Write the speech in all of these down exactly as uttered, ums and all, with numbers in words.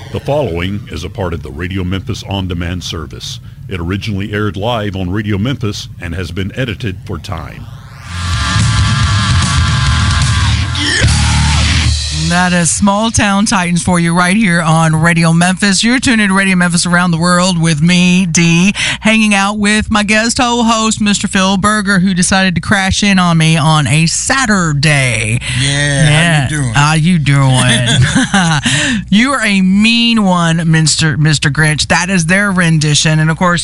The following is a part of the Radio Memphis On Demand service. It originally aired live on Radio Memphis and has been edited for time. That is Small Town Titans for you right here on Radio Memphis. You're tuned in to Radio Memphis Around the World with me, Dee, hanging out with my guest co-host, Mister Phil Berger, who decided to crash in on me on a Saturday. Yeah, yeah. How you doing? How you doing? You are a mean one, Mister Mister Grinch. That is their rendition. And, of course,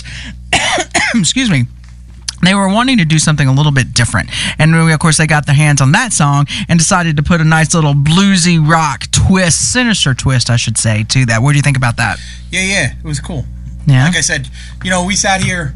excuse me. They were wanting to do something a little bit different. And, of course, they got their hands on that song and decided to put a nice little bluesy rock twist, sinister twist, I should say, to that. What do you think about that? Yeah, yeah. It was cool. Yeah. Like I said, you know, we sat here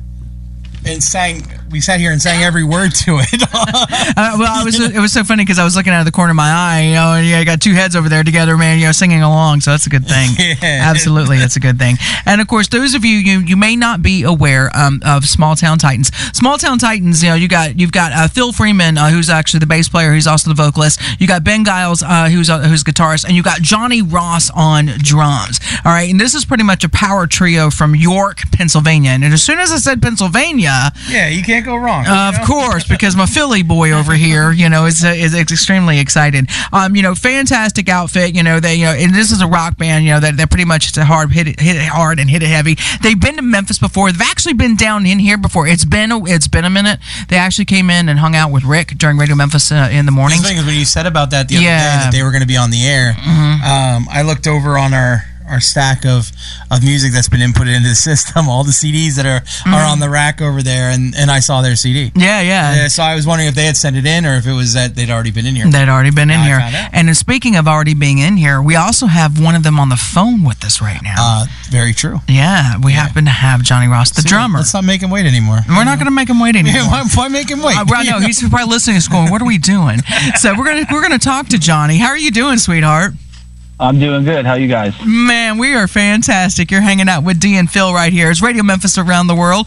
and sang... We sat here and sang every word to it. uh, well, it was it was so funny because I was looking out of the corner of my eye, you know, and you got two heads over there together, man, you know, singing along. So that's a good thing. Yeah. Absolutely, that's a good thing. And of course, those of you you, you may not be aware um, of Small Town Titans. Small Town Titans, you know, you got you've got uh, Phil Freeman, uh, who's actually the bass player, who's also the vocalist. You got Ben Giles, uh, who's uh, who's guitarist, and you got Johnny Ross on drums. All right, and this is pretty much a power trio from York, Pennsylvania. And as soon as I said Pennsylvania, yeah, you can't go wrong. Uh, of course, because my Philly boy over here, you know, is, uh, is extremely excited. Um, you know, fantastic outfit. You know, they, you know, and this is a rock band. You know, that they're pretty much it's a hard hit it, hit it hard and hit it heavy. They've been to Memphis before. They've actually been down in here before. It's been a, it's been a minute. They actually came in and hung out with Rick during Radio Memphis uh, in the mornings. The thing is, when you said about that the other yeah. day that they were going to be on the air, mm-hmm. um, I looked over on our. our stack of, of music that's been inputted into the system, all the C Ds that are, mm-hmm. are on the rack over there, and, and I saw their C D. Yeah, yeah. yeah. So I was wondering if they had sent it in or if it was that they'd already been in here. They'd already been in now here. And speaking of already being in here, we also have one of them on the phone with us right now. Uh, very true. Yeah, we yeah. happen to have Johnny Ross, the so drummer. Let's not make him wait anymore. We're not going to make him wait anymore. why, why make him wait? Uh, right, no, he's probably listening and going, what are we doing? So we're going to we're gonna talk to Johnny. How are you doing, sweetheart? I'm doing good. How you guys? Man, we are fantastic. You're hanging out with Dee and Phil right here. It's Radio Memphis Around the World.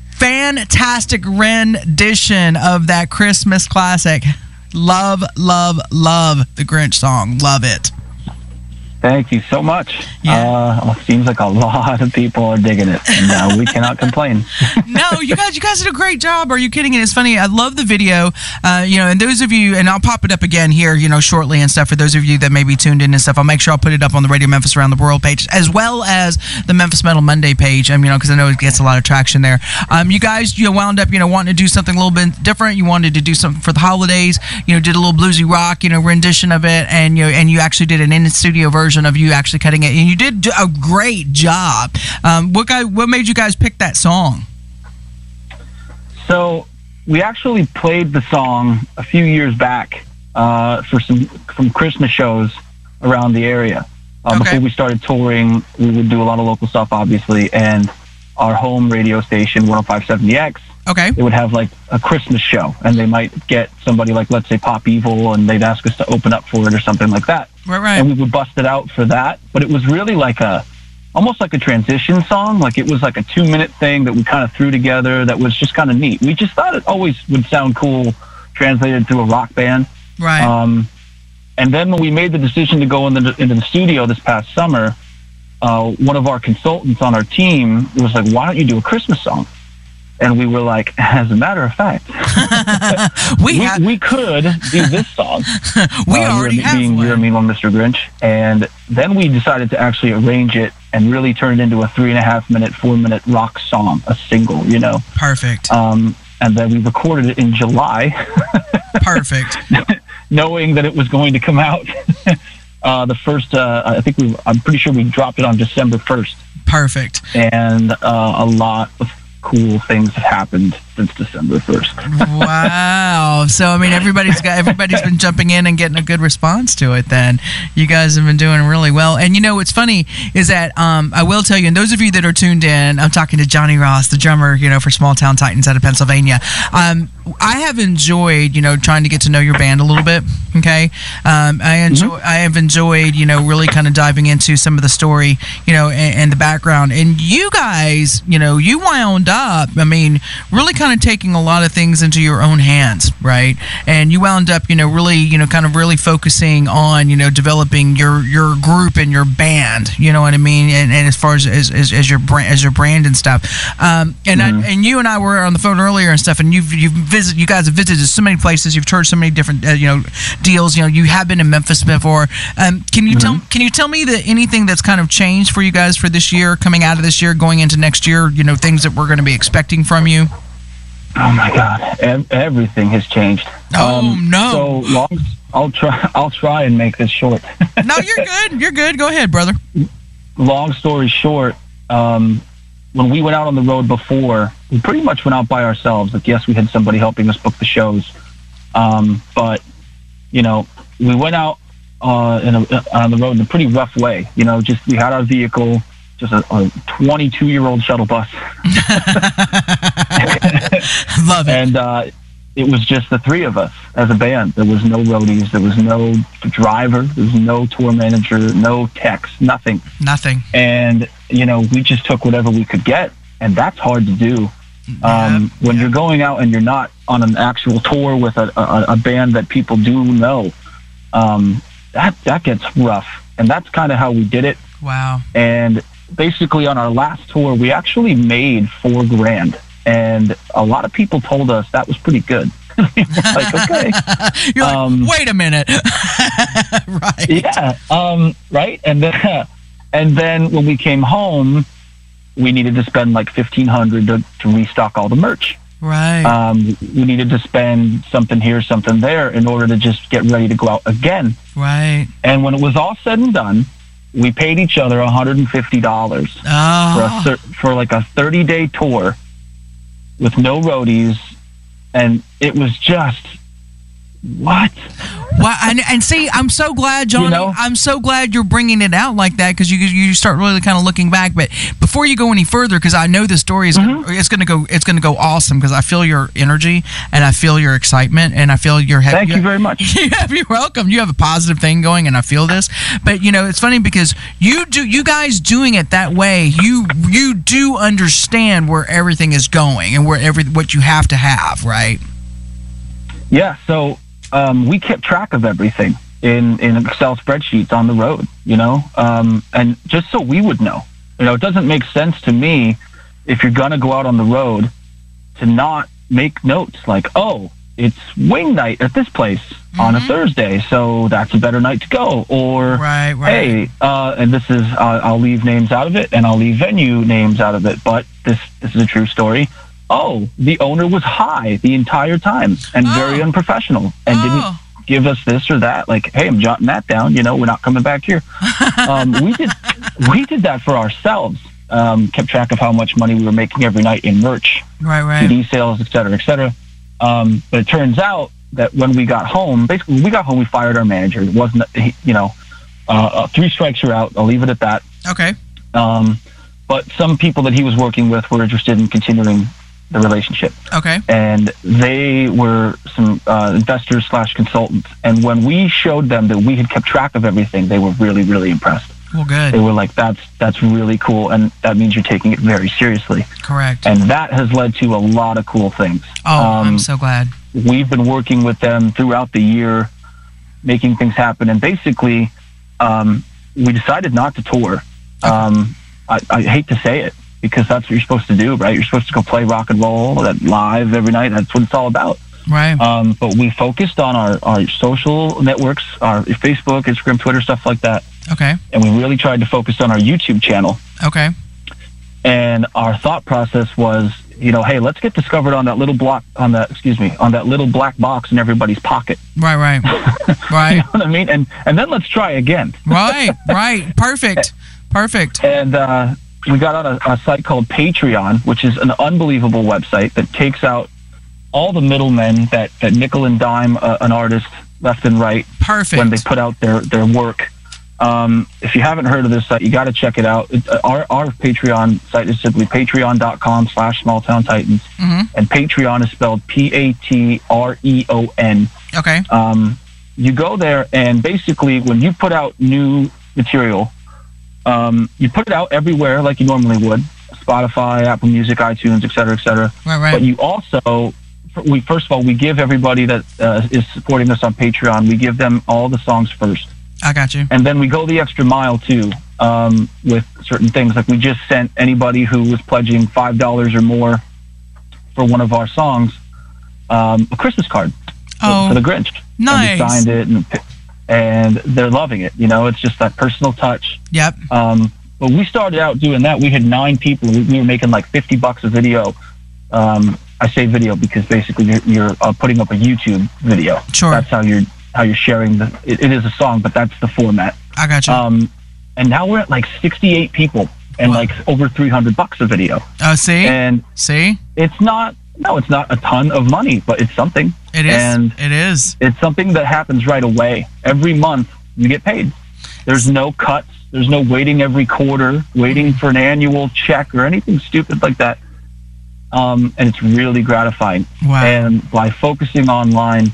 Fantastic rendition of that Christmas classic. Love, love, love the Grinch song. Love it. Thank you so much. Yeah. Uh, it seems like a lot of people are digging it, and uh, we cannot complain. No, you guys, you guys did a great job. Are you kidding? And it's funny. I love the video. Uh, you know, and those of you, and I'll pop it up again here, you know, shortly and stuff. For those of you that may be tuned in and stuff, I'll make sure I'll put it up on the Radio Memphis Around the World page, as well as the Memphis Metal Monday page. Um, you know, because I know it gets a lot of traction there. Um, you guys, you know, wound up, you know, wanting to do something a little bit different. You wanted to do something for the holidays. You know, did a little bluesy rock, you know, rendition of it, and you know, and you actually did an in-studio version of you actually cutting it, and you did a great job. Um, what guy? What made you guys pick that song? So we actually played the song a few years back uh, for some some Christmas shows around the area. Uh, okay. Before we started touring, we would do a lot of local stuff, obviously, and our home radio station, one oh five point seven The X, okay, they would have like a Christmas show, and they might get somebody like, let's say, Pop Evil, and they'd ask us to open up for it or something like that. Right, right. And we would bust it out for that, but it was really like a, almost like a transition song. Like it was like a two-minute thing that we kind of threw together that was just kind of neat. We just thought it always would sound cool translated through a rock band. Right. Um, and then when we made the decision to go in the, into the studio this past summer, uh, one of our consultants on our team was like, why don't you do a Christmas song? And we were like, as a matter of fact, we, we, ha- we could do this song. we uh, already you're, have being, one. You're a Mean One, Mister Grinch. And then we decided to actually arrange it and really turn it into a three and a half minute, four minute rock song, a single, you know. Perfect. Um, and then we recorded it in July. Perfect. Knowing that it was going to come out uh, the first, uh, I think we, I'm pretty sure we dropped it on December first. Perfect. And uh, a lot of cool things have happened since December first. Wow. So, I mean, everybody's got everybody's been jumping in and getting a good response to it then. You guys have been doing really well. And, you know, what's funny is that um, I will tell you, and those of you that are tuned in, I'm talking to Johnny Ross, the drummer, you know, for Small Town Titans out of Pennsylvania. Um, I have enjoyed, you know, trying to get to know your band a little bit, okay? Um, I enjoy, mm-hmm. I have enjoyed, you know, really kind of diving into some of the story, you know, and, and the background. And you guys, you know, you wound up, I mean, really kind kind of taking a lot of things into your own hands, right? And you wound up, you know, really, you know, kind of really focusing on, you know, developing your, your group and your band, you know what I mean? And, and as far as, as, as, as your brand, as your brand and stuff. Um, and Mm-hmm. I, and you and I were on the phone earlier and stuff, and you've, you've visited, you guys have visited so many places, you've toured so many different, uh, you know, deals, you know, you have been in Memphis before. Um, can you Mm-hmm. tell, can you tell me that anything that's kind of changed for you guys for this year, coming out of this year, going into next year, you know, things that we're going to be expecting from you? Oh my God, Ev- everything has changed. Oh, no. So long, I'll try. I'll try and make this short. No, you're good. You're good. Go ahead, brother. Long story short, um, when we went out on the road before, we pretty much went out by ourselves. Like, yes, we had somebody helping us book the shows, um, but you know, we went out uh, in a, on the road in a pretty rough way. You know, just we had our vehicle, just a twenty-two-year-old shuttle bus. Love it. And uh, it was just the three of us as a band. There was no roadies. There was no driver. There was no tour manager, no techs, nothing. Nothing. And, you know, we just took whatever we could get. And that's hard to do. Um, when yeah. you're going out and you're not on an actual tour with a, a, a band that people do know, um, that, that gets rough. And that's kind of how we did it. Wow. And basically on our last tour, we actually made four grand. And a lot of people told us that was pretty good. Like, okay. You're like, Um, wait a minute. Right. Yeah. Um, right. And then, and then when we came home, we needed to spend like fifteen hundred dollars to, to restock all the merch. Right. Um, we needed to spend something here, something there in order to just get ready to go out again. Right. And when it was all said and done, we paid each other one hundred fifty dollars Oh. for a thir- for like a thirty-day tour with no roadies, and it was just what? Wow, and, and see, I'm so glad, Johnny. You know? I'm so glad you're bringing it out like that, because you you start really kind of looking back. But before you go any further, because I know the story is Mm-hmm. gonna, it's going to go it's going to go awesome, because I feel your energy and I feel your excitement and I feel your he- Thank you very much. Yeah, you're welcome. You have a positive thing going, and I feel this. But you know, it's funny because you do you guys doing it that way. You you do understand where everything is going and where every what you have to have, right? Yeah, so um, we kept track of everything in, in Excel spreadsheets on the road, you know, um, and just so we would know. You know, it doesn't make sense to me if you're going to go out on the road to not make notes like, oh, it's wing night at this place mm-hmm. on a Thursday, so that's a better night to go. Or, right, right. hey, uh, and this is, uh, I'll leave names out of it, and I'll leave venue names out of it, but this this is a true story. Oh, the owner was high the entire time and oh. very unprofessional and oh. didn't give us this or that. Like, hey, I'm jotting that down. You know, we're not coming back here. um, we did we did that for ourselves. Um, kept track of how much money we were making every night in merch, right, right. C D sales, et cetera, et cetera. Um, but it turns out that when we got home, basically when we got home, we fired our manager. It wasn't, you know, uh, three strikes are out. I'll leave it at that. Okay. Um, but some people that he was working with were interested in continuing the relationship. Okay. And they were some uh, investors slash consultants. And when we showed them that we had kept track of everything, they were really, really impressed. Well, good. They were like, that's that's really cool. And that means you're taking it very seriously. Correct. And that has led to a lot of cool things. Oh, Um, I'm so glad. We've been working with them throughout the year, making things happen. And basically, um, we decided not to tour. Um, I, I hate to say it, because that's what you're supposed to do, right? You're supposed to go play rock and roll that live every night. That's what it's all about. Right. Um, but we focused on our, our social networks, our Facebook, Instagram, Twitter, stuff like that. Okay. And we really tried to focus on our YouTube channel. Okay. And our thought process was, you know, hey, let's get discovered on that little block, on that, excuse me, on that little black box in everybody's pocket. Right, right. Right. You know what I mean? And, and then let's try again. Right, right. Perfect. Perfect. And uh, we got on a, a site called Patreon, which is an unbelievable website that takes out all the middlemen that, that nickel and dime uh, an artist left and right Perfect. when they put out their, their work. Um, if you haven't heard of this site, you got to check it out. It, uh, our, our Patreon site is simply patreon.com slash smalltown titans. Mm-hmm. And Patreon is spelled P A T R E O N. Okay. Um, you go there, and basically when you put out new material, um, you put it out everywhere like you normally would, Spotify, Apple Music, iTunes, et cetera, et cetera. Right, right. But you also, we first of all, we give everybody that uh, is supporting us on Patreon, we give them all the songs first. I got you. And then we go the extra mile, too, um, with certain things. Like we just sent anybody who was pledging five dollars or more for one of our songs um, a Christmas card oh, for, for the Grinch. Nice. And we signed it, and, and they're loving it. You know, it's just that personal touch. Yep. Um, but we started out doing that. We had nine people. We, we were making like fifty bucks a video. Um, I say video because basically you're, you're uh, putting up a YouTube video. Sure. That's how you're how you're sharing the. It, it is a song, but that's the format. I got you. Um, and now we're at like sixty-eight people and Wow. like over three hundred bucks a video. Oh, see, And see, it's not. No, it's not a ton of money, but it's something. it is. And it is. it's something that happens right away. Every month you get paid. There's no cuts. There's no waiting every quarter, waiting for an annual check or anything stupid like that. Um, and it's really gratifying. Wow. And by focusing online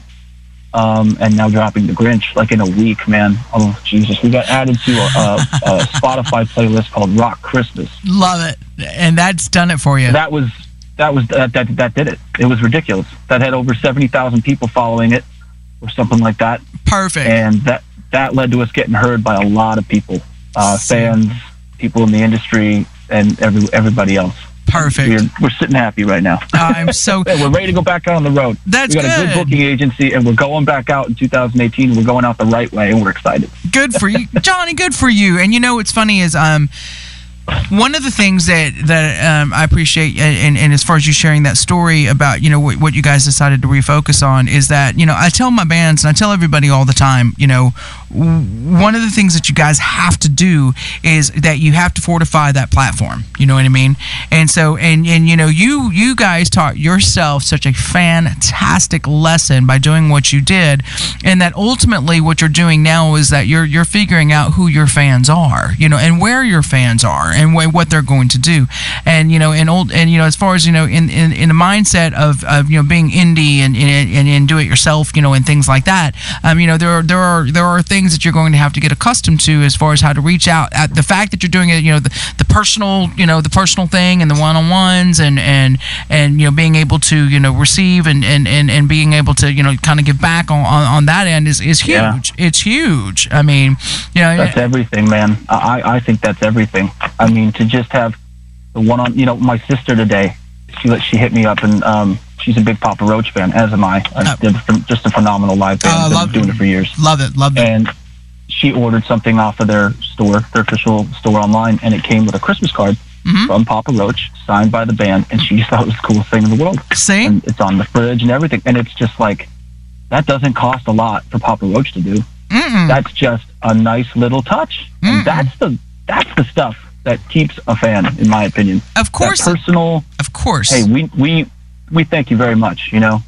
um, and now dropping the Grinch, like in a week, man, oh, Jesus, we got added to a, a, a Spotify playlist called Rock Christmas. Love it, and that's done it for you. That was, that was, that, that, that did it. It was ridiculous. That had over seventy thousand people following it or something like that. Perfect. And that, that led to us getting heard by a lot of people, uh, fans, people in the industry, and every, everybody else. Perfect. We're, we're sitting happy right now. I'm so. Yeah, we're ready to go back out on the road. That's we got good. a good booking agency, and we're going back out in two thousand eighteen. We're going out the right way, and we're excited. Good for you, Johnny. Good for you. And you know what's funny is um. One of the things that that um, I appreciate, and, and as far as you sharing that story about, you know, what, what you guys decided to refocus on is that, you know, I tell my bands and I tell everybody all the time, you know, one of the things that you guys have to do is that you have to fortify that platform. You know what I mean? And so, and, and you know, you you guys taught yourself such a fantastic lesson by doing what you did, and that ultimately what you're doing now is that you're you're figuring out who your fans are, you know, and where your fans are, and wh- what they're going to do, and you know, and old, and you know, as far as you know, in in, in the mindset of, of you know being indie and and, and do it yourself, you know, and things like that. Um, you know, there are there are there are things that you're going to have to get accustomed to as far as how to reach out. At the fact that you're doing it, you know, the, the personal, you know, the personal thing and the one-on-ones and and and you know, being able to, you know, receive and and, and, and being able to, you know, kind of give back on, on, on that end is, is huge. Yeah. It's huge. I mean, you know, That's everything, man. I, I think that's everything. I mean, to just have the one on, you know, my sister today, she she hit me up, and um, she's a big Papa Roach fan, as am I. I did just a phenomenal live band. Uh, Been love doing it. it for years. Love it. Love it. And she ordered something off of their store, their official store online, and it came with a Christmas card Mhm. from Papa Roach, signed by the band, and she thought it was the coolest thing in the world. See? And it's on the fridge and everything, and it's just like, that doesn't cost a lot for Papa Roach to do. Mm-mm. That's just a nice little touch. Mm-mm. And that's the that's the stuff that keeps a fan, in my opinion. Of course. That personal, Of course. hey, we, we, we thank you very much, you know?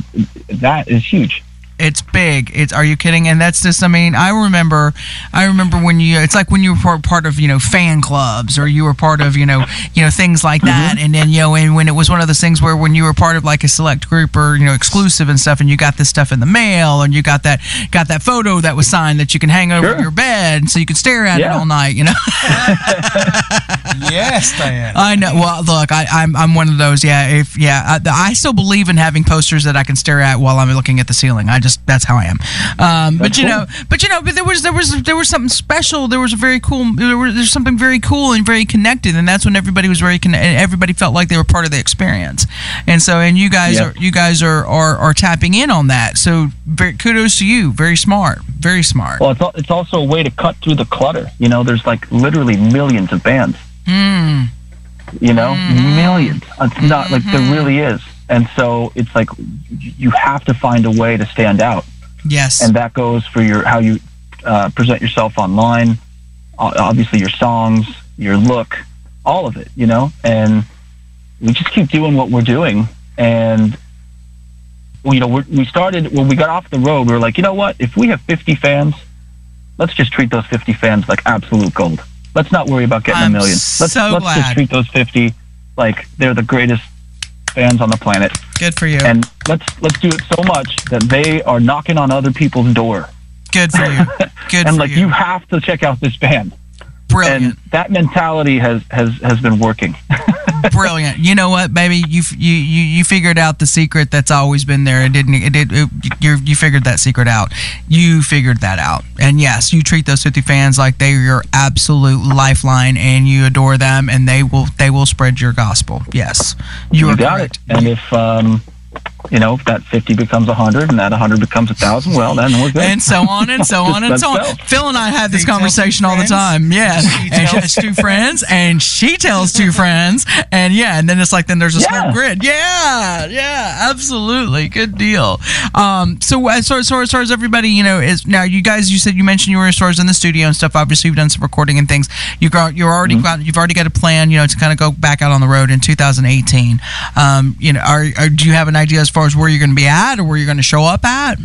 That is huge. It's big. It's, are you kidding? And that's just, I mean, I remember, I remember when you, it's like when you were part of, you know, fan clubs, or you were part of, you know, you know, things like that. Mm-hmm. And then, you know, and when it was one of those things where when you were part of like a select group or, you know, exclusive and stuff, and you got this stuff in the mail, and you got that, got that photo that was signed that you can hang over Sure. your bed so you can stare at it Yeah. all night, you know? Yes, Diane. I know. Well, look, I, I'm I'm one of those. Yeah, if yeah, I, I still believe in having posters that I can stare at while I'm looking at the ceiling. I just that's how I am. Um, but That's you cool. know, but you know, but there was there was there was something special. There was a very cool. There was there's something very cool and very connected, and that's when everybody was very connected. Everybody felt like they were part of the experience, and so and you guys Yeah. are you guys are, are are tapping in on that. So very, kudos to you. Very smart. Very smart. Well, it's, al- it's also a way to cut through the clutter. You know, there's like literally millions of bands. Mm. You know, Mhm. millions. It's not like there really is. And so it's like you have to find a way to stand out. Yes. And that goes for your how you uh, present yourself online, o- obviously your songs, your look, all of it, you know? And we just keep doing what we're doing. And, you know, we're, we started, when we got off the road, we were like, you know what? If we have fifty fans, let's just treat those fifty fans like absolute gold. Let's not worry about getting I'm a million. Let's, so let's glad. just treat those fifty like they're the greatest fans on the planet. Good for you. And let's let's do it so much that they are knocking on other people's door. Good for you. Good and for like you. you have to check out this band. Brilliant. And that mentality has has has been working. Brilliant. You know what, baby? You you you you figured out the secret that's always been there. It didn't. It did. It, you you figured that secret out. You figured that out. And yes, you treat those fifty fans like they're your absolute lifeline, and you adore them, and they will they will spread your gospel. Yes, you, you are got correct. it. And if um, you know, if that fifty becomes a hundred, and that a hundred becomes a thousand, well, then we're good. And so on and so on and so on. Go. Phil and I have this He tells conversation two all the friends. time. Yeah, She and she tells- has two friends, and she tells two friends, and yeah, and then it's like then there's a Yeah. small grid. Yeah, yeah, absolutely, good deal. Um, so as far as, as far as everybody, you know, is now you guys, you said you mentioned you were as far as in the studio and stuff. Obviously, you've done some recording and things. You got you're already Mm-hmm. got you've already got a plan, you know, to kind of go back out on the road in two thousand eighteen. Um, you know, are, are do you have an idea as far as where you're going to be at or where you're going to show up at?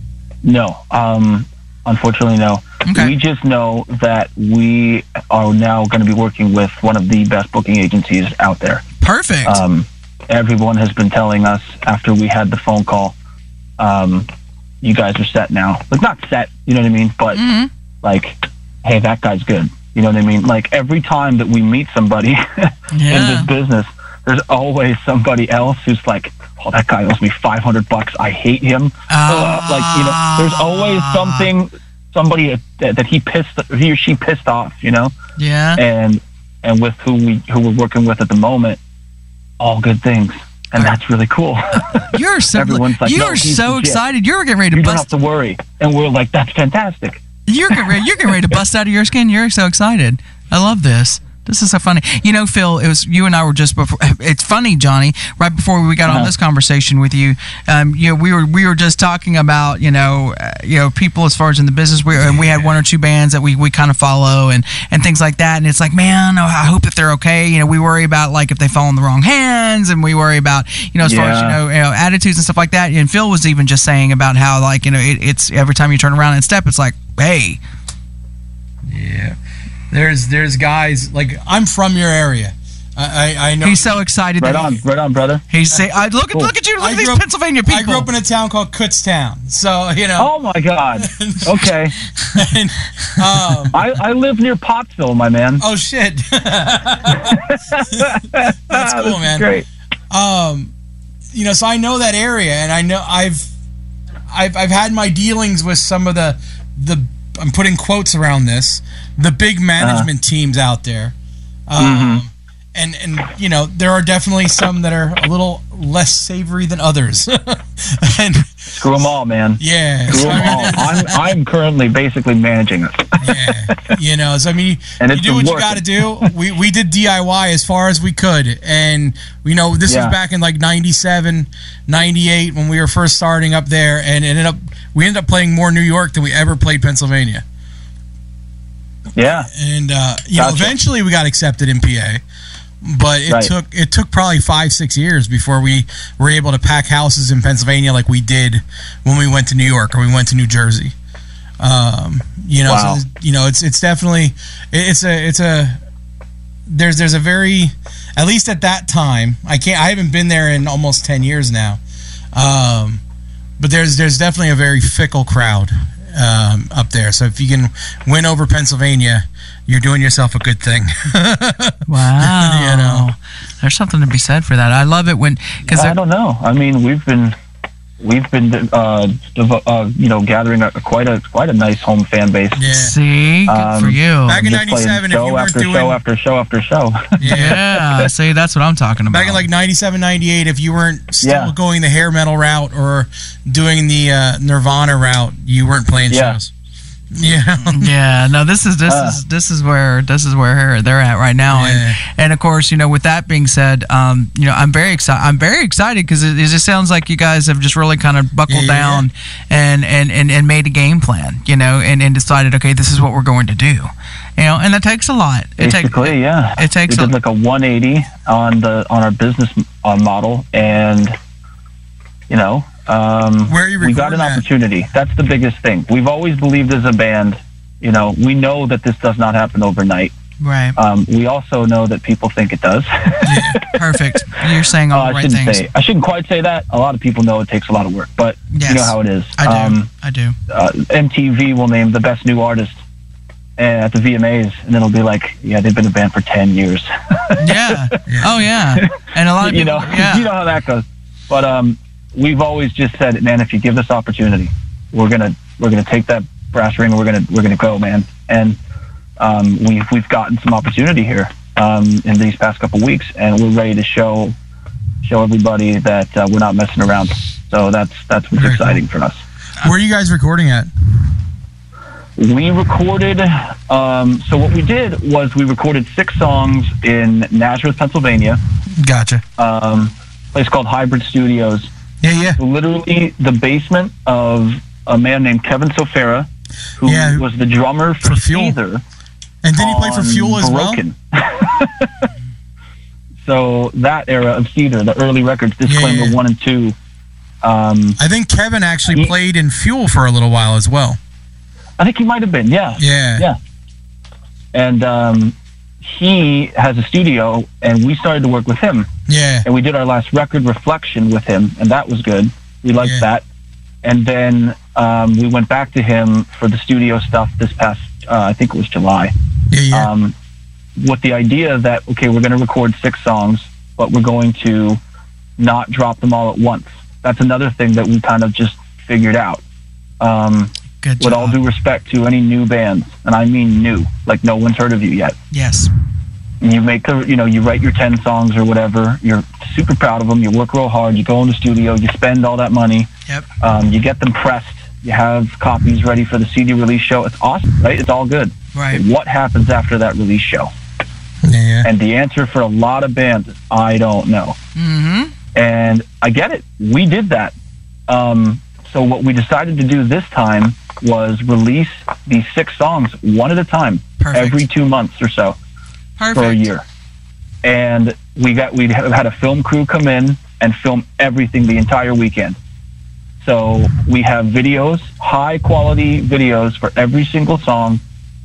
No, um, unfortunately, no. Okay. We just know that we are now going to be working with one of the best booking agencies out there. Perfect. Um, everyone has been telling us after we had the phone call, um, you guys are set now. Like, not set, you know what I mean? But, Mhm. like, hey, that guy's good. You know what I mean? Like, every time that we meet somebody in Yeah. this business, there's always somebody else who's like, oh, that guy owes me five hundred bucks. I hate him. Uh, like, you know, there's always something, somebody that, that he pissed, he or she pissed off, you know? Yeah. and and with who we who we're working with at the moment, all good things, and that's really cool. You're so Everyone's like, you no, are he's so legit. excited. You're getting ready to You don't have bust. to worry, and we're like, that's fantastic. You're getting ready, you're getting ready to bust out of your skin. You're so excited. I love this. This is so funny. You know, Phil, it was you and I were just before. It's funny, Johnny. Right before we got on Uh-huh. this conversation with you, um, you know, we were we were just talking about you know, uh, you know, people as far as in the business. We and we had one or two bands that we, we kind of follow and and things like that. And it's like, man, I hope that they're okay. You know, we worry about like if they fall in the wrong hands, and we worry about you know as far as you Yeah. know, you know attitudes and stuff like that. And Phil was even just saying about how like you know it, it's every time you turn around and step, it's like, hey, Yeah. There's there's guys like I'm from your area. I I, I know. he's so excited. Right that on, right on, brother. He's saying, I, look at Cool. look at you, look I at these grew up- Pennsylvania people. I grew up in a town called Kutztown, so you know. Oh my God. Okay, and, um, I I live near Pottsville, my man. oh shit. That's cool, man. Great. Um, you know, so I know that area, and I know I've, I've, I've had my dealings with some of the, the I'm putting quotes around this, the big management Uh-huh. teams out there, um, Mm-hmm. and and you know there are definitely some that are a little less savory than others, and Screw them all, man. yeah, Screw so, I them mean, all. I'm I'm currently basically managing it. yeah, you know, so I mean, And you it's do been what you working. got to do. We we did D I Y as far as we could, and we know this Yeah. was back in like ninety-seven, ninety-eight when we were first starting up there, and it ended up we ended up playing more New York than we ever played Pennsylvania. Yeah. And uh, you know, Gotcha. eventually we got accepted in P A, but it Right. took it took probably five six years before we were able to pack houses in Pennsylvania like we did when we went to New York or we went to New Jersey. Um, you know, Wow. so, you know, it's it's definitely it's a it's a there's there's a very at least at that time I can't I haven't been there in almost ten years now, um, but there's there's definitely a very fickle crowd um, up there. So if you can win over Pennsylvania, you're doing yourself a good thing. Wow. You know. There's something to be said for that. I love it when because I don't know. I mean, we've been we've been uh, devo- uh you know gathering a, quite a quite a nice home fan base. Yeah. see, good Um, for you. Back in Just playing ninety-seven, if show you weren't after doing show after show after show. Yeah, see, that's what I'm talking about. Back in like ninety-seven, ninety-eight, if you weren't still Yeah. going the hair metal route or doing the uh, Nirvana route, you weren't playing Yeah. shows. Yeah. Yeah, no, this is this Uh. is this is where this is where they're at right now, Yeah. and and of course, you know, with that being said, um, you know, I'm very excited. I'm very excited because it, it just sounds like you guys have just really kind of buckled Yeah, yeah, down and, and and and made a game plan, you know, and, and decided, okay, this is what we're going to do, you know, and that takes a lot. It takes Basically, yeah. it takes we a- did like a one eighty on the on our business uh, model, and you know, um, Where are you we got recording an at? opportunity. That's the biggest thing. We've always believed as a band. You know, we know that this does not happen overnight. right. Um, we also know that people think it does. Perfect. You're saying Uh, all the I right shouldn't things. say. I shouldn't quite say that. A lot of people know it takes a lot of work, but Yes, you know how it is. I do. Um, I do. uh, M T V will name the best new artist at the V M As, and it'll be like, yeah, they've been a band for ten years. yeah. yeah. Oh, yeah. And a lot of people, you know, yeah. you know how that goes. But um, we've always just said, man, if you give us opportunity, we're gonna we're gonna take that brass ring, and we're gonna we're gonna go, man. And um, we've we've gotten some opportunity here um, in these past couple weeks, and we're ready to show show everybody that uh, we're not messing around. So that's that's what's Very exciting cool. for us. Where are you guys recording at? We recorded, um, so what we did was we recorded six songs in Nazareth, Pennsylvania. Gotcha. Um, a place called Hybrid Studios. Yeah, yeah. So literally the basement of a man named Kevin Sofera, who Yeah, was the drummer for, for Fuel. Seether. And did he play for on Fuel as Broken. So that era of Seether, the early records, Disclaimer Yeah, yeah. one and two. Um, I think Kevin actually He- played in Fuel for a little while as well. I think he might have been, yeah. Yeah. Yeah. And um, he has a studio, and we started to work with him. Yeah. And we did our last record, Reflection, with him, and that was good. We liked Yeah. that. And then um, we went back to him for the studio stuff this past, uh, I think it was July, Yeah, yeah. um, with the idea that, okay, we're going to record six songs, but we're going to not drop them all at once. That's another thing that we kind of just figured out. Um, Good with job. all due respect to any new bands, and I mean new, like no one's heard of you yet. Yes. And you make the, you know, you write your ten songs or whatever. You're super proud of them. You work real hard. You go in the studio. You spend all that money. Yep. Um, you get them pressed. You have copies ready for the C D release show. It's awesome, right? It's all good. Right. But what happens after that release show? Yeah, yeah. And the answer for a lot of bands is, I don't know. Mm-hmm. And I get it. We did that. Um, so what we decided to do this time was release these six songs one at a time, Perfect. every two months or so Perfect. for a year. And we got we had a film crew come in and film everything the entire weekend. So we have videos, high quality videos for every single song.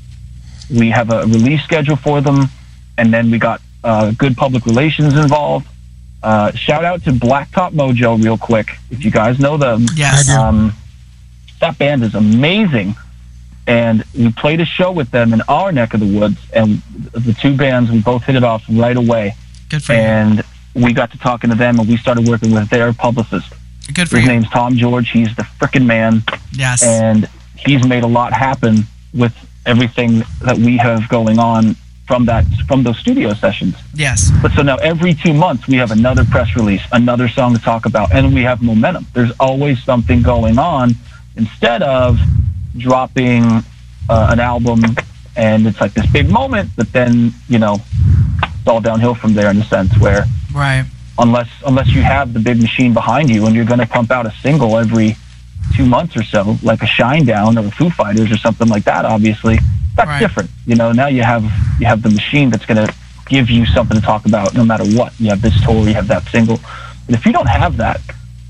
We have a release schedule for them, and then we got uh, good public relations involved. Uh, shout out to Blacktop Mojo real quick, if you guys know them. Yes. I do. Um, that band is amazing, and we played a show with them in our neck of the woods, and the two bands, we both hit it off right away. Good for you. And we got to talking to them, and we started working with their publicist. Good for His you. name's Tom George. He's the frickin' man, Yes. and he's made a lot happen with everything that we have going on from that from those studio sessions. Yes. But so now every two months we have another press release, another song to talk about, and we have momentum. There's always something going on instead of dropping uh, an album and it's like this big moment, but then, you know, it's all downhill from there in a sense where Right. unless unless you have the big machine behind you and you're going to pump out a single every two months or so, like a Shinedown or a Foo Fighters or something like that, obviously, that's Right. different. You know, now you have you have the machine that's going to give you something to talk about no matter what. You have this tour, you have that single. But if you don't have that,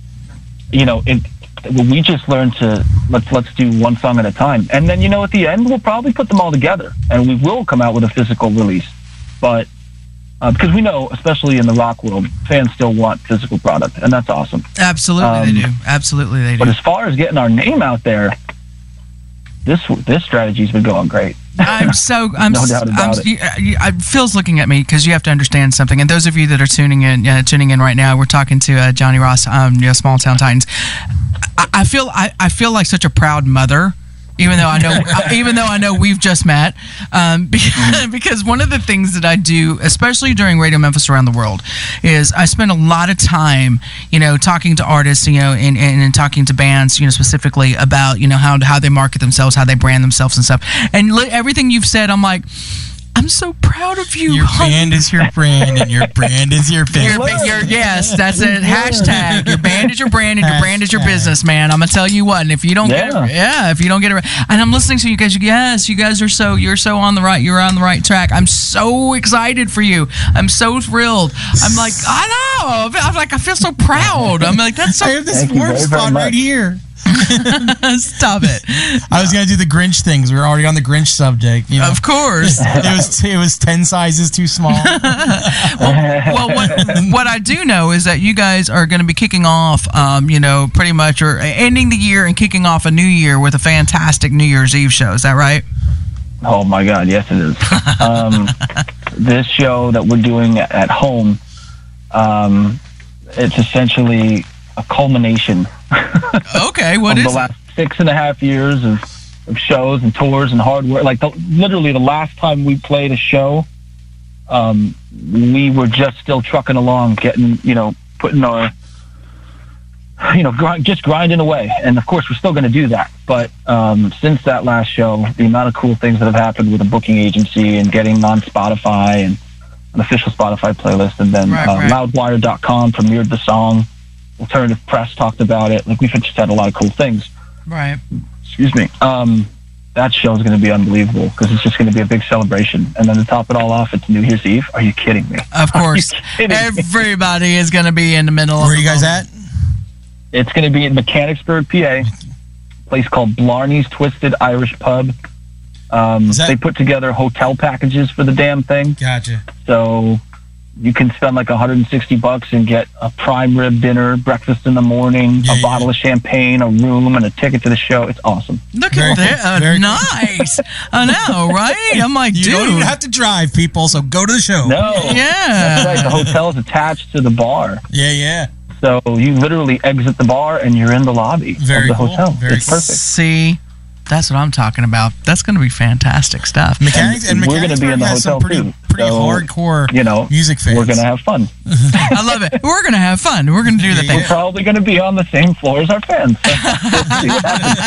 you know, it, well, we just learned to let's let's do one song at a time, and then, you know, at the end we'll probably put them all together, and we will come out with a physical release. But uh, because we know, especially in the rock world, fans still want physical product, and that's awesome. Absolutely Um, they do. Absolutely they do. But as far as getting our name out there, this this strategy's been going great. I'm so I'm No s- doubt about I'm, it. you- you- I- Phil's looking at me because you have to understand something. And those of you that are tuning in, uh, tuning in right now, we're talking to uh, Johnny Ross, um, you know, Small Town Titans. I, I feel I, I feel like such a proud mother. Even though I know, even though I know we've just met, um, because, because one of the things that I do, especially during Radio Memphis Around the World, is I spend a lot of time, you know, talking to artists, you know, and, and, and talking to bands, you know, specifically about, you know, how how they market themselves, how they brand themselves and stuff. And li- everything you've said, I'm like, I'm so proud of you. Your hon. band is your brand, and your brand is your Your, business. your, yes, that's it. Hashtag. Your band is your brand, and your brand is your Hashtag. business, man. I'm gonna tell you what. And if you don't get Yeah. it, yeah, if you don't get it, and I'm listening to you guys. You, yes, you guys are so you're so on the right. You're on the right track. I'm so excited for you. I'm so thrilled. I'm like, I know. I'm like, I feel so proud. I'm like, that's so. I have this Thank you warm very, very spot much. right here. Stop it. I was gonna do the Grinch things. We were already on the Grinch subject. You know, Of course. it was it was ten sizes too small. Well, what, what I do know is that you guys are going to be kicking off, um, you know, pretty much, or ending the year and kicking off a new year with a fantastic New Year's Eve show. Is that right? Oh my God, yes it is. Um, this show that we're doing at, at home, um, it's essentially a culmination. Okay, what of is the last six and a half years of, of shows and tours and hard work. Like the, literally the last time we played a show, um, we were just still trucking along, getting, you know, putting our, you know, grind, just grinding away. And of course, we're still going to do that. But um, since that last show, the amount of cool things that have happened with a booking agency and getting on Spotify and an official Spotify playlist, and then Right, uh, right. Loudwire dot com premiered the song. Alternative Press talked about it. Like, we've just had a lot of cool things. Right. Excuse me. Um, that show is going to be unbelievable because it's just going to be a big celebration. And then to top it all off, it's New Year's Eve. Are you kidding me? Of course. kidding me? Everybody is going to be in the middle of Where are the you guys moment. at? It's going to be in Mechanicsburg, P A, a place called Blarney's Twisted Irish Pub. Um, Is that- They put together hotel packages for the damn thing. Gotcha. So you can spend like one hundred sixty bucks and get a prime rib dinner, breakfast in the morning, Yeah, a yeah. bottle of champagne, a room, and a ticket to the show. It's awesome. Look Very at cool. that. Uh, Very cool. nice. I know, right? I'm like, You dude. don't even have to drive, people, so go to the show. No. Yeah. That's right. The hotel is attached to the bar. Yeah, yeah. So you literally exit the bar and you're in the lobby Very of the cool. hotel. Very it's cool. perfect. See, that's what I'm talking about. That's going to be fantastic stuff. Mechanics and, And we're gonna be in Mechanicsburg the has some hotel, pretty, too. pretty So, hardcore You know, music fans. we're going to have fun. I love it. We're going to have fun. We're going to do the Yeah, thing. We're probably going to be on the same floor as our fans. So we'll see what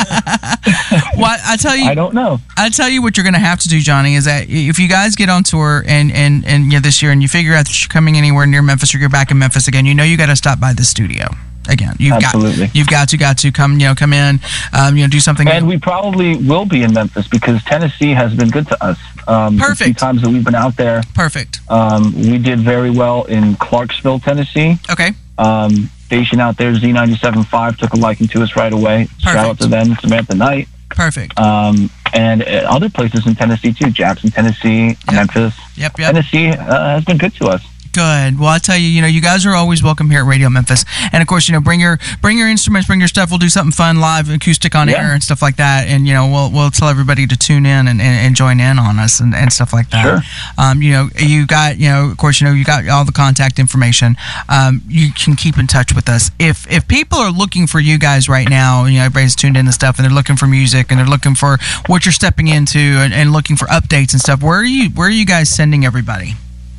happens. Well, I tell you, I don't know. I tell you what you're going to have to do, Johnny, is that if you guys get on tour and and and you know, this year, and you figure out that you're coming anywhere near Memphis or you're back in Memphis again, you know you got to stop by the studio again. You've Absolutely. got you've got to got to come you know come in, um, you know do something. And we probably will be in Memphis because Tennessee has been good to us. Um, The few Perfect. times that we've been out there, Perfect. um, we did very well in Clarksville, Tennessee. Okay. Um, station out there, Z ninety-seven point five, took a liking to us right away. Shout out Perfect. to them, Samantha Knight. Perfect. Um, and uh, other places in Tennessee too, Jackson, Tennessee, Memphis. Yep. Yep. Tennessee uh, has been good to us. Good. Well, I tell you, you know, you guys are always welcome here at Radio Memphis, and of course, you know, bring your bring your instruments, bring your stuff. We'll do something fun, live, acoustic on Yeah. air, and stuff like that. And you know, we'll we'll tell everybody to tune in and, and, and join in on us and, and stuff like that. Sure. Um, you know, you got, you know, of course, you know, you got all the contact information. Um, you can keep in touch with us. If if people are looking for you guys right now, you know, everybody's tuned in and stuff, and they're looking for music and they're looking for what you're stepping into and, and looking for updates and stuff. Where are you Where are you guys sending everybody?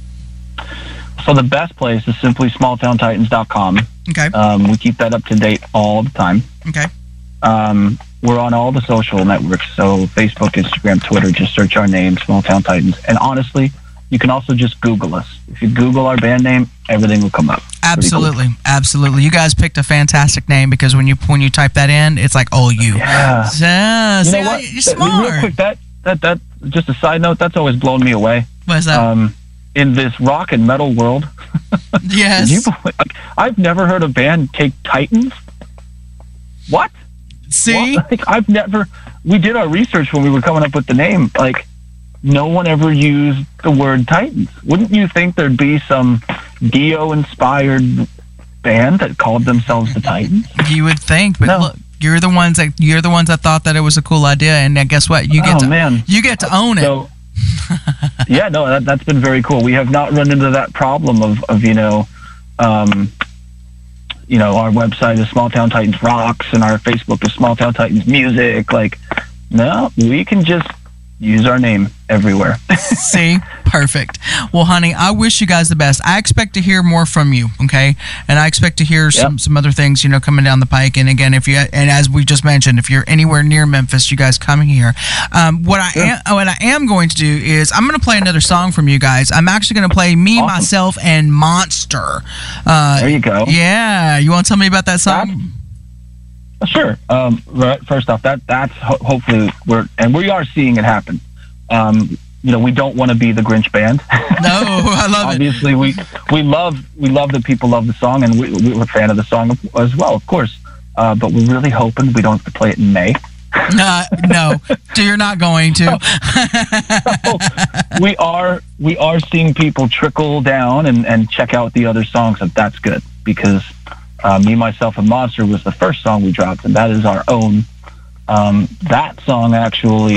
So the best place is simply small town titans dot com. Okay. Um, we keep that up to date all the time. Okay. Um, we're on all the social networks, so Facebook, Instagram, Twitter. Just search our name, Small Town Titans. And honestly, you can also just Google us. If you Google our band name, everything will come up. Pretty cool. Absolutely, absolutely. You guys picked a fantastic name because when you when you type that in, it's like, oh, you. Yeah. Yeah, You see, know what? you're That- smart. Real quick, that that that just a side note. That's always blown me away. What's that? Um, in this rock and metal world, yes. you, like, I've never heard a band take Titans. What? See, What? Like, I've never. We did our research when we were coming up with the name. Like, no one ever used the word Titans. Wouldn't you think there'd be some Dio-inspired band that called themselves the Titans? you would think, but No. look, you're the ones that you're the ones that thought that it was a cool idea, and then guess what? You get Oh, to man. you get to own it. So, yeah, no, that, that's been very cool. We have not run into that problem of, of you know, um, you know, our website is Small Town Titans Rocks and our Facebook is Small Town Titans Music. Like, no, we can just use our name everywhere. See, perfect. Well, honey, I wish you guys the best. I expect to hear more from you, okay? And I expect to hear some, Yep. some other things, you know, coming down the pike. And again, if you and as we just mentioned, if you're anywhere near Memphis, you guys come here. Um, what I am, what I am going to do is I'm going to play another song from you guys. I'm actually going to play "Me, Awesome. Myself, and Monster." Uh, There you go. Yeah, you want to tell me about that song? Sure. Um, right, first off, that that's ho- hopefully we're and we are seeing it happen. Um, you know, we don't want to be the Grinch band. No, I love it. Obviously, we we love we love that people love the song, and we, we're a fan of the song as well, of course. Uh, but we're really hoping we don't have to play it in May. Uh, no, you're not going to. we are we are seeing people trickle down and, and check out the other songs, and that's good because uh, Me, Myself, and Monster was the first song we dropped, and that is our own. Um, that song actually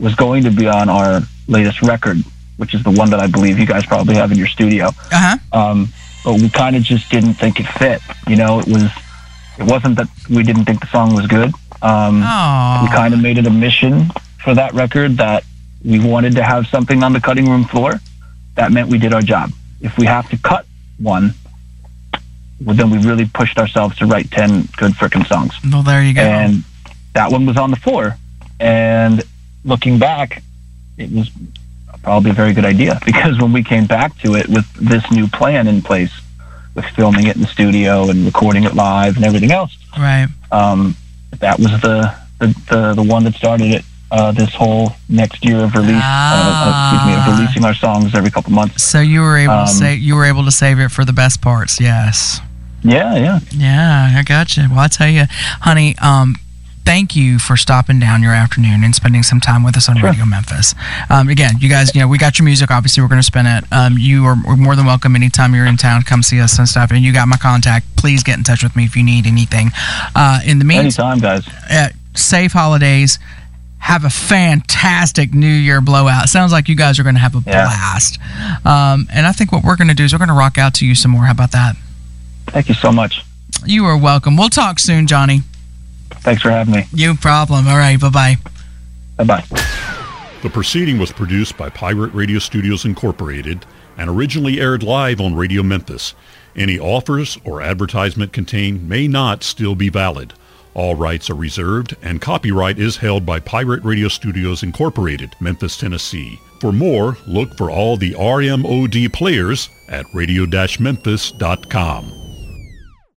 was going to be on our latest record, which is the one that I believe you guys probably have in your studio. Uh-huh. Um, but we kind of just didn't think it fit. You know, it was, it wasn't that we didn't think the song was good. Um, we kind of made it a mission for that record that we wanted to have something on the cutting room floor. That meant we did our job. If we have to cut one, well, then we really pushed ourselves to write ten good frickin' songs. Well, there you go. And that one was on the floor. And looking back, it was probably a very good idea, because when we came back to it with this new plan in place, with filming it in the studio and recording it live and everything else, right? Um, that was the the, the the one that started it. Uh, this whole next year of release, ah. uh, uh, excuse me, of releasing our songs every couple months. So you were able um, to say you were able to save it for the best parts. Yes. Yeah, yeah, yeah. I got you. Well, I tell you, honey. Um, Thank you for stopping down your afternoon and spending some time with us on sure. Radio Memphis. Um, again, you guys, you know, we got your music. Obviously, we're going to spin it. Um, you are we're more than welcome anytime you're in town. Come see us and stuff. And you got my contact. Please get in touch with me if you need anything. Uh, in the meantime, anytime, guys. Uh, safe holidays. Have a fantastic New Year blowout. Sounds like you guys are going to have a yeah. blast. Um, and I think what we're going to do is we're going to rock out to you some more. How about that? Thank you so much. You are welcome. We'll talk soon, Johnny. Thanks for having me. No problem. All right. Bye-bye. Bye-bye. The proceeding was produced by Pirate Radio Studios Incorporated and originally aired live on Radio Memphis. Any offers or advertisement contained may not still be valid. All rights are reserved, and copyright is held by Pirate Radio Studios Incorporated, Memphis, Tennessee. For more, look for all the R M O D players at radio dash memphis dot com.